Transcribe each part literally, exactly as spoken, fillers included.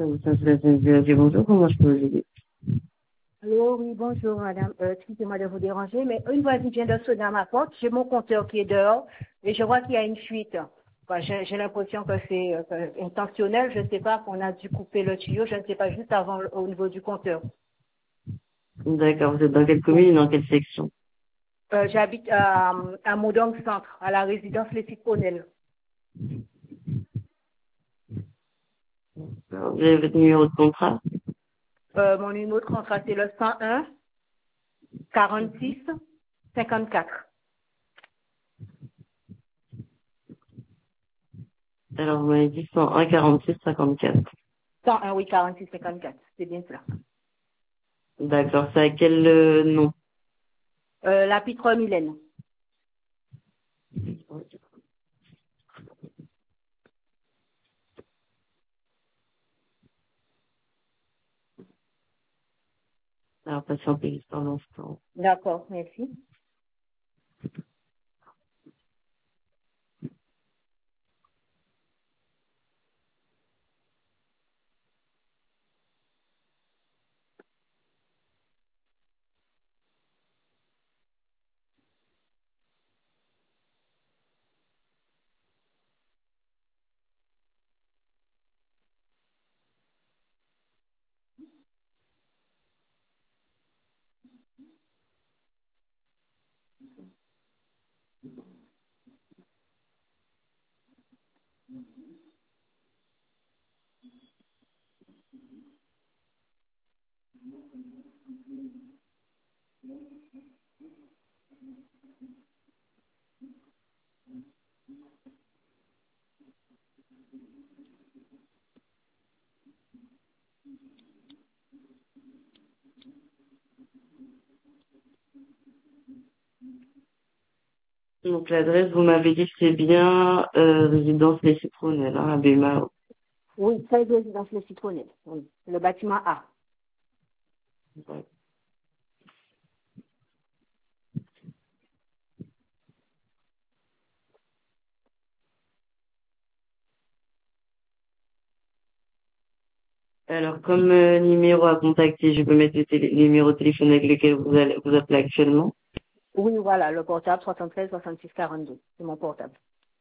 Ça, c'est la S N C F. Bonjour, comment je peux vous aider? Allô, oui, bonjour madame. Euh, excusez-moi de vous déranger, mais une voisine vient de sonner à ma porte. J'ai mon compteur qui est dehors et je vois qu'il y a une fuite. Enfin, j'ai j'ai l'impression que c'est euh, intentionnel. Je ne sais pas, qu'on a dû couper le tuyau. Je ne sais pas, juste avant au niveau du compteur. D'accord, vous êtes dans quelle commune, dans quelle section? Euh, J'habite à, à Modong Centre, à la résidence Les Citronnelles. Alors, vous avez votre numéro de contrat? Euh, mon numéro de contrat, c'est le cent un quarante-six cinquante-quatre. Alors, vous m'avez dit cent un quarante-six cinquante-quatre. cent un, oui, quarante-six cinquante-quatre. C'est bien cela. D'accord, c'est à quel euh, nom? Euh, la Pitre Mylène. Alors, patientez juste un instant. D'accord, merci. Donc, l'adresse, vous m'avez dit que c'est bien euh, résidence Les Citronnelles, hein, à Bémao. Oui, c'est résidence Les Citronnelles. Oui, le bâtiment A. Ouais. Alors, comme euh, numéro à contacter, je peux mettre le télé- numéro de téléphone avec lequel vous, allez, vous appelez actuellement. Oui, voilà, le portable soixante-treize soixante-six quarante-deux. C'est mon portable.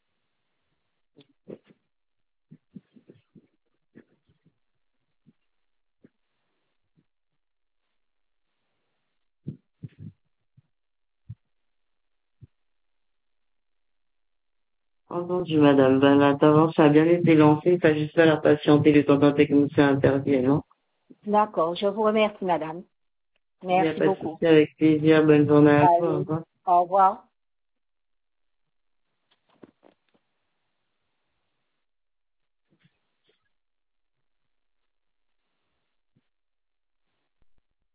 Entendu, madame. Ben, l'intervention a bien été lancée. Il faut juste falloir patienter le temps qu'un technicien intervienne. hein. D'accord, je vous remercie, madame. Il n'y a Merci pas de beaucoup. souci, avec plaisir. Bonne journée à vous. Au Allez, revoir. au revoir.